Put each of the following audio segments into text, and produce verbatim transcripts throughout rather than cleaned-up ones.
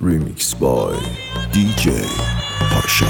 Remix by دی جی پاشا.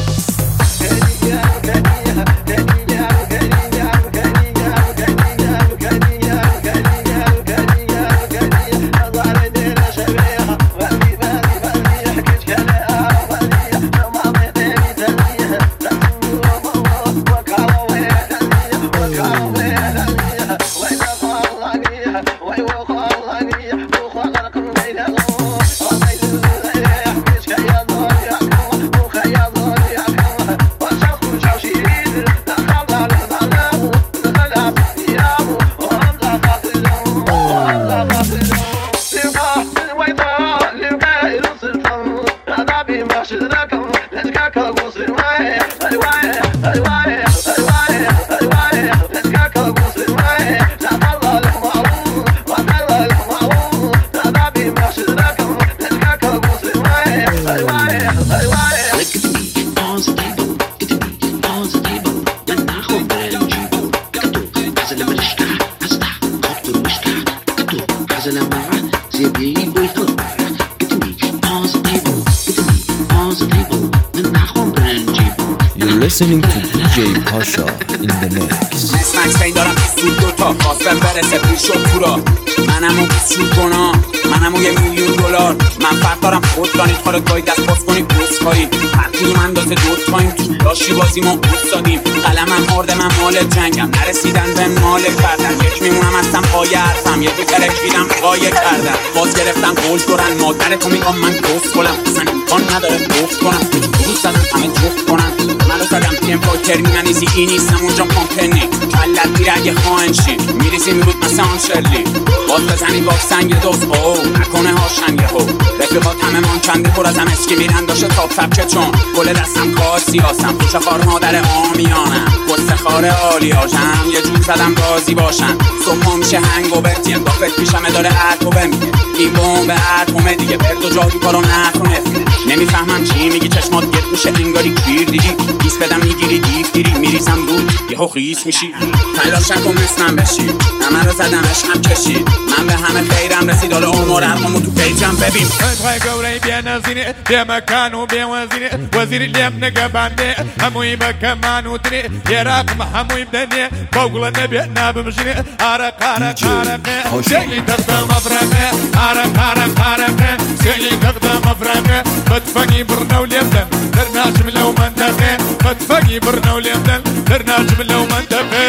You're listening to دی جی پاشا in the mix. اسمک سین دارم سود دوتا خواستم برسه پیش و پورا منم اون بیست شون گنا منم اون یه میلیون دلار من فرق دارم خود دانید خارد گاهی دست باز کنید بوز خواهید هر کدوم اندازه دوتاییم تو لاشی بازی ما اوستادیم قلمم آرده من مال جنگم نرسیدن به مال کردن یک میمونم هستم پای حرفم یه دوکره کیدم پای کردن باز گرفتم گل دورن مادر تو میگم من گفت کنم اصلا امکان نداره گفت کنم دوست دارم همه جفت کنم منو زدم پیم پای ترمینالیزی این نیستم اونجا کامپنی کلت میره اگه خواهن شی میریزی میرود مثل آن شرلی باز بزنی باک سنگ دوست او نکنه هاشن یه هو رفیقات همه من کنده پر از هم اسکی میرن داشته تاپ تبکه چون گل دستم کار سیاسم خوش خار مادر آمیانم گسته خار عالی هاشم یه جور زدم بازی باشن صبح میشه هنگ و برتی اندافت پیشمه داره عرق و بمیگه این بوم به عرقومه دیگه برد و جادو کارو نکنه نمیفهمم چی میگی چشمات گت میشه انگاری کیر دیدی دیس بدم میگیری دیف دیری میریزم بود یهو خیس میشی تلاش نکن مثلم بشی همه رو زدمش هم کشید من به همه خیرم رسید حالا عمر ارقامو تو پیجم ببین ادخل قوري بين زيني بمكان وبين وزيني وزير اللي بنقباني هموي بكمان وتني يا راقم هموي بدني بقول النبي ناب مشني عرق عرق عرق سيلي تخدم افرقه عرق عرق عرق سيلي تخدم افرقه بدفني برنا واليمن درنا جمله ومنطقه بدفني برنا واليمن درنا جمله ومنطقه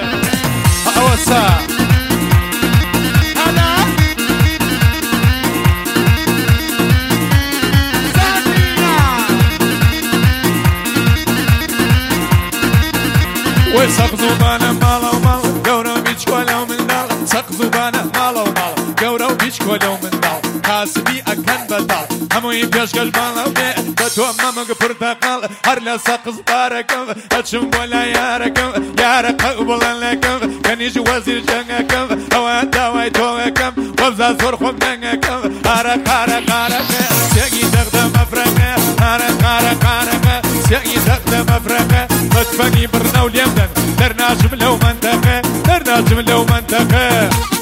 اوسع سقزو بانا مالا ومالا قورو بيش كولو من دال سقزو بانا مالا ومالا قورو بيش كولو من دال كاسبي أكن بدال هموي بيش قلبالا وبي بتو مامك برتقال هرلا سقز باركم أتشم ولا ياركم يارك ولا لكم كان يجي وزير جنكم هوا دواي توكم وبزا صرخ منكم هرك هرك هرك سيجي تخدم أفرقه هرك هرك هرك سيجي تخدم أفرقه بدفني برنا واليمن درنا جملة ومنطقة درنا جملة ومنطقة